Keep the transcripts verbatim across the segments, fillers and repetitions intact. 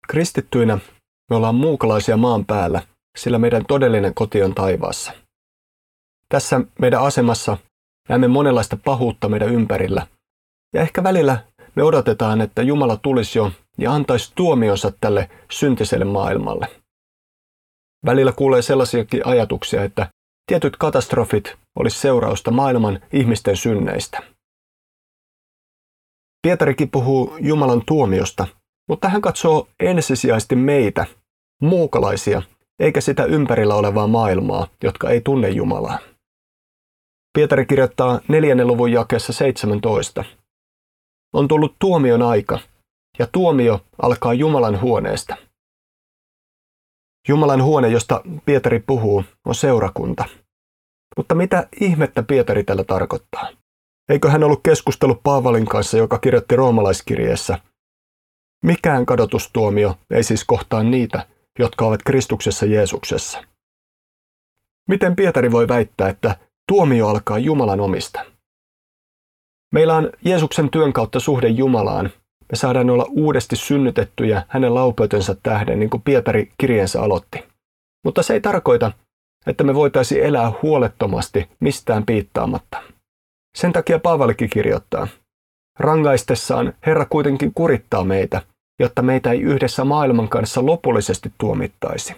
Kristittyinä me ollaan muukalaisia maan päällä, sillä meidän todellinen koti on taivaassa. Tässä meidän asemassa näemme monenlaista pahuutta meidän ympärillä, ja ehkä välillä me odotetaan, että Jumala tulisi jo ja antaisi tuomionsa tälle syntiselle maailmalle. Välillä kuulee sellaisiakin ajatuksia, että tietyt katastrofit olisi seurausta maailman ihmisten synneistä. Pietarikin puhuu Jumalan tuomiosta, mutta hän katsoo ensisijaisesti meitä, muukalaisia, eikä sitä ympärillä olevaa maailmaa, jotka ei tunne Jumalaa. Pietari kirjoittaa neljännen luvun jakeessa seitsemäntoista. On tullut tuomion aika, ja tuomio alkaa Jumalan huoneesta. Jumalan huone, josta Pietari puhuu, on seurakunta. Mutta mitä ihmettä Pietari tällä tarkoittaa? Eikö hän ollut keskustellut Paavalin kanssa, joka kirjoitti roomalaiskirjeessä? Mikään kadotustuomio ei siis kohtaa niitä, jotka ovat Kristuksessa Jeesuksessa. Miten Pietari voi väittää, että tuomio alkaa Jumalan omista? Meillä on Jeesuksen työn kautta suhde Jumalaan. Me saadaan olla uudesti synnytettyjä hänen laupeutensa tähden, niin kuin Pietari kirjeensä aloitti. Mutta se ei tarkoita, että me voitaisiin elää huolettomasti mistään piittaamatta. Sen takia Paavalikin kirjoittaa, rangaistessaan Herra kuitenkin kurittaa meitä, jotta meitä ei yhdessä maailman kanssa lopullisesti tuomittaisi.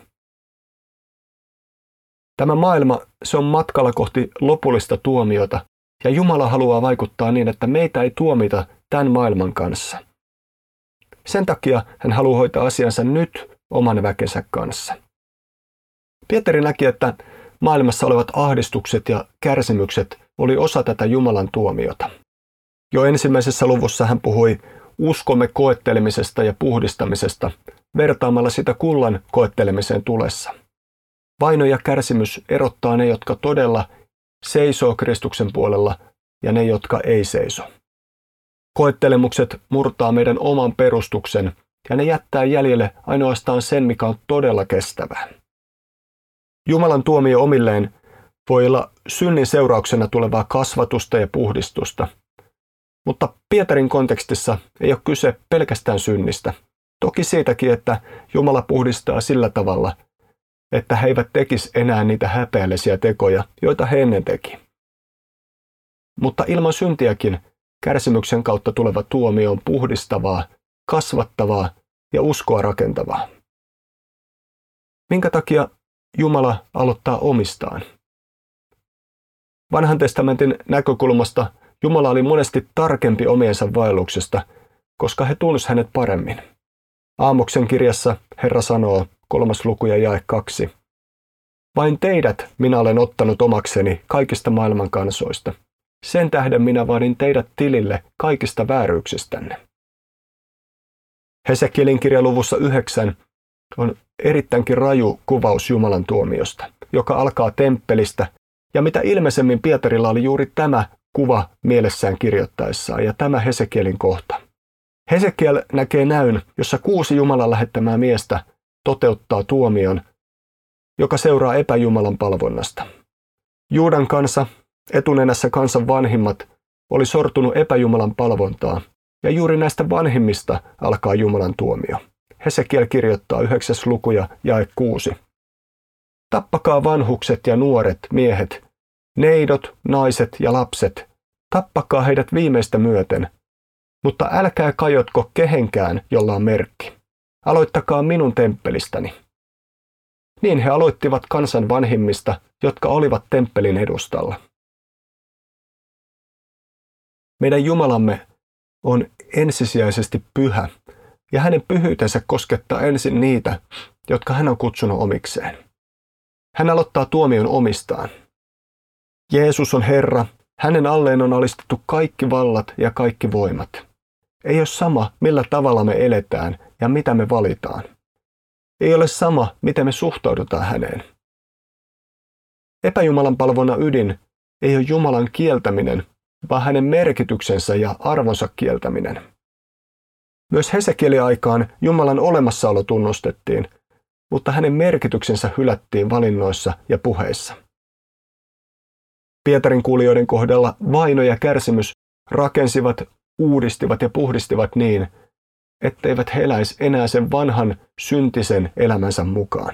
Tämä maailma, se on matkalla kohti lopullista tuomiota, ja Jumala haluaa vaikuttaa niin, että meitä ei tuomita tämän maailman kanssa. Sen takia hän haluaa hoitaa asiansa nyt oman väkensä kanssa. Pietari näki, että maailmassa olevat ahdistukset ja kärsimykset oli osa tätä Jumalan tuomiota. Jo ensimmäisessä luvussa hän puhui uskomme koettelemisesta ja puhdistamisesta, vertaamalla sitä kullan koettelemiseen tulessa. Vaino ja kärsimys erottaa ne, jotka todella seisoo Kristuksen puolella, ja ne, jotka ei seiso. Koettelemukset murtaa meidän oman perustuksen, ja ne jättää jäljelle ainoastaan sen, mikä on todella kestävää. Jumalan tuomio omilleen voi olla synnin seurauksena tulevaa kasvatusta ja puhdistusta, mutta Pietarin kontekstissa ei ole kyse pelkästään synnistä. Toki siitäkin, että Jumala puhdistaa sillä tavalla, että he eivät tekisi enää niitä häpeällisiä tekoja, joita he ennen teki. Mutta ilman syntiäkin kärsimyksen kautta tuleva tuomio on puhdistavaa, kasvattavaa ja uskoa rakentavaa. Minkä takia Jumala aloittaa omistaan? Vanhan testamentin näkökulmasta Jumala oli monesti tarkempi omiensa vaelluksesta, koska he tunsivat hänet paremmin. Aamoksen kirjassa Herra sanoo, kolmas luku ja jae kaksi. Vain teidät minä olen ottanut omakseni kaikista maailman kansoista. Sen tähden minä vaadin teidät tilille kaikista vääryyksistänne. Hesekielin kirja luvussa yhdeksän on erittäinkin raju kuvaus Jumalan tuomiosta, joka alkaa temppelistä, ja mitä ilmeisemmin Pietarilla oli juuri tämä kuva mielessään kirjoittaessaan, ja tämä Hesekielin kohta. Hesekiel näkee näyn, jossa kuusi Jumalan lähettämää miestä toteuttaa tuomion, joka seuraa epäjumalan palvonnasta. Juudan kansa, etunenässä kansan vanhimmat, oli sortunut epäjumalan palvontaa, ja juuri näistä vanhimmista alkaa Jumalan tuomio. Hesekiel kirjoittaa yhdeksäs luku ja jae kuusi. Tappakaa vanhukset ja nuoret miehet, neidot, naiset ja lapset, tappakaa heidät viimeistä myöten, mutta älkää kajotko kehenkään, jolla on merkki. Aloittakaa minun temppelistäni. Niin he aloittivat kansan vanhimmista, jotka olivat temppelin edustalla. Meidän Jumalamme on ensisijaisesti pyhä, ja hänen pyhyytensä koskettaa ensin niitä, jotka hän on kutsunut omikseen. Hän aloittaa tuomion omistaan. Jeesus on Herra, hänen alleen on alistettu kaikki vallat ja kaikki voimat. Ei ole sama, millä tavalla me eletään ja mitä me valitaan. Ei ole sama, miten me suhtaudutaan häneen. Epäjumalan palvonnan ydin ei ole Jumalan kieltäminen, vaan hänen merkityksensä ja arvonsa kieltäminen. Myös Hesekielin aikaan Jumalan olemassaolo tunnustettiin, mutta hänen merkityksensä hylättiin valinnoissa ja puheissa. Pietarin kuulijoiden kohdalla vaino ja kärsimys rakensivat, uudistivat ja puhdistivat niin, etteivät he eläisi enää sen vanhan syntisen elämänsä mukaan.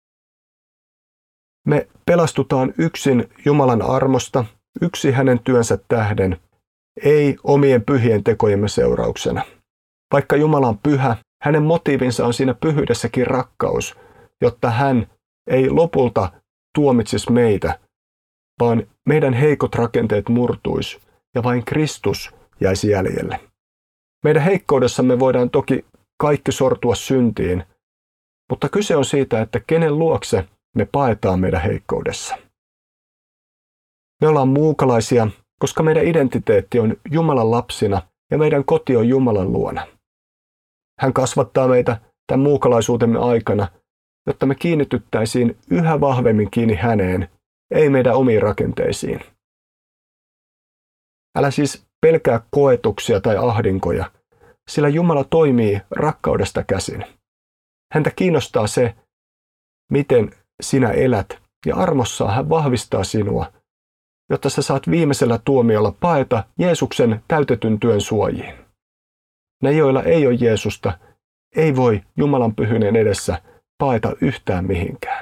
Me pelastutaan yksin Jumalan armosta, yksi hänen työnsä tähden, ei omien pyhien tekojemme seurauksena. Vaikka Jumala on pyhä, hänen motiivinsa on siinä pyhyydessäkin rakkaus, jotta hän ei lopulta tuomitsisi meitä, vaan meidän heikot rakenteet murtuisi ja vain Kristus jäisi jäljelle. Meidän heikkoudessamme voidaan toki kaikki sortua syntiin, mutta kyse on siitä, että kenen luokse me paetaan meidän heikkoudessa. Me ollaan muukalaisia, koska meidän identiteetti on Jumalan lapsina ja meidän koti on Jumalan luona. Hän kasvattaa meitä tämän muukalaisuutemme aikana, jotta me kiinnityttäisiin yhä vahvemmin kiinni häneen, ei meidän omiin rakenteisiin. Älä siis pelkää koetuksia tai ahdinkoja, sillä Jumala toimii rakkaudesta käsin. Häntä kiinnostaa se, miten sinä elät, ja armossaan hän vahvistaa sinua, jotta sä saat viimeisellä tuomiolla paeta Jeesuksen täytetyn työn suojiin. Ne, joilla ei ole Jeesusta, ei voi Jumalan pyhyyden edessä paeta yhtään mihinkään.